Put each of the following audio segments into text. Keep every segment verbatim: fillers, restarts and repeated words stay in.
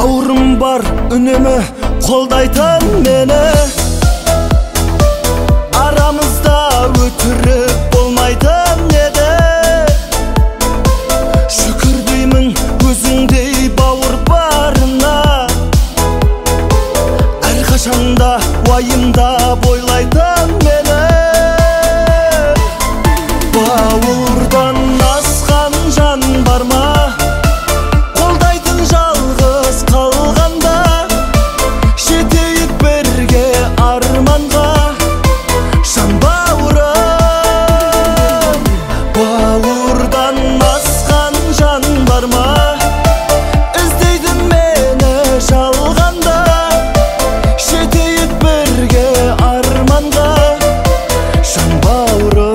Бауырым бар үнемі қолдайтын мені, арамызда өтірік болмайтын еді. Шүкір деймін өзіңдей бауыр барына, әрқашанда уайымда бойлайтын мені. Бауырдан асқан жан бар ма, қолдайтын жалғыз қалғанда, жетейік бірге арманға, жан бауырым. Бауырдан асқан жан бар ма, іздейді мені жалғанда, жетейік бірге арманға, жан бауырым.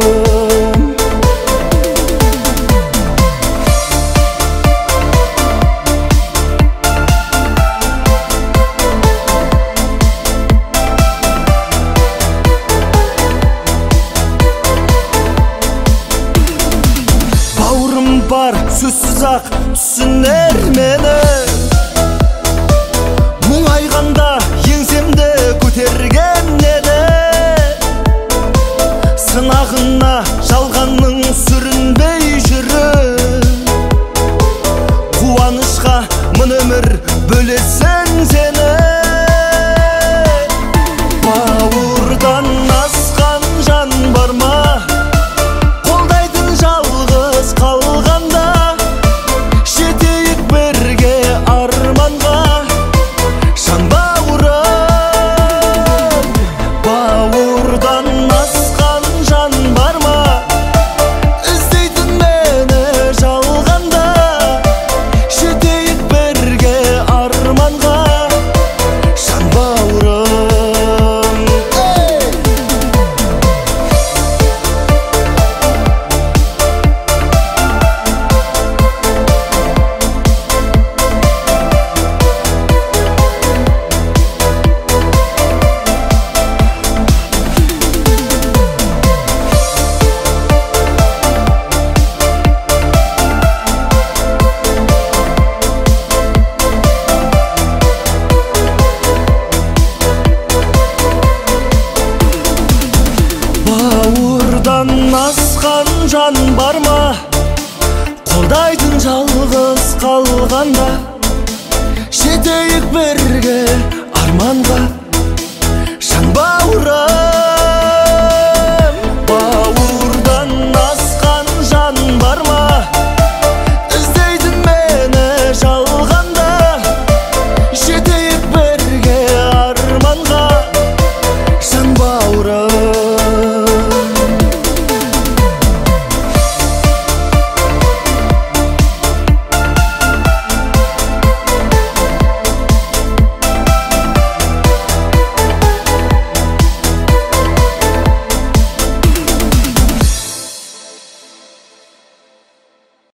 Бауырым бар сөзсіз-ақ түсінер мені, мұңайғанда еңсемді көтерген еді. Сынағына жалғанның сүрінбей жүріп, қуанышқа мың өмір бөлесің сені. Бауырдан асқан жан бар ма, қолдайтын жалғыз қалғанда, жетейік бірге арманға, жан бауырым. Бауырдан асқан жан бар ма, іздейтін мені жалғанда, жетейік бірге арманға, жан бауырым. Бауырдан асқан жан бар ма, қолдайтын жалғыз қалғанда, жетейік бірге арманға,